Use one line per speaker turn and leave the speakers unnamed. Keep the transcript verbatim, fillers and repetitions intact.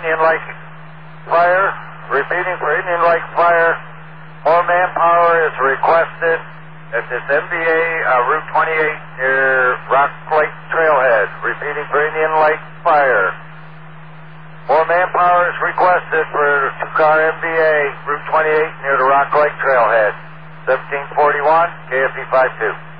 Indian Lake fire. Repeating for Indian Lake fire. More manpower is requested at this M B A uh, Route twenty-eight near Rock Lake Trailhead. Repeating for Indian Lake fire. More manpower is requested for two-car M B A Route twenty-eight near the Rock Lake Trailhead. seventeen forty-one, K F E five two.